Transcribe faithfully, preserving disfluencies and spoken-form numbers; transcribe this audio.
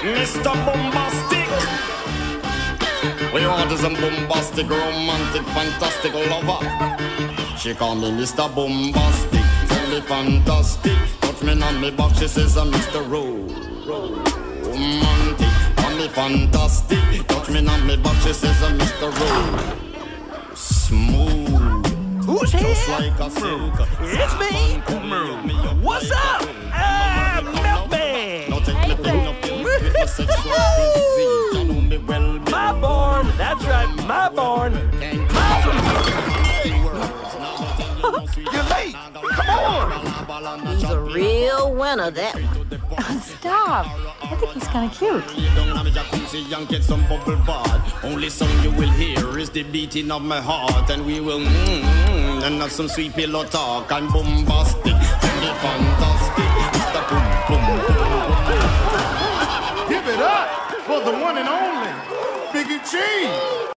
Mister Bombastic. We want is a bombastic, romantic, fantastic lover. She call me Mister Bombastic, tell me fantastic. Touch me on me back, she says I'm Mister Ro- Romantic. Call me fantastic, touch me on me back, she says I'm Mister Ro- Smooth. Who's here? Just like a silk. It's me. What's up? Ah, Milkman. Hey, My born. That's right, my born. My You're late. Come on. He's a real winner, that one. Stop. I think he's kind of cute. Only song you will hear is the beating of my heart, and we will mm, mm, and have some sweet pillow talk. I'm bombastic and the fantastic. Mister Boom Boom Boom. Give it up for the one and only Biggie G.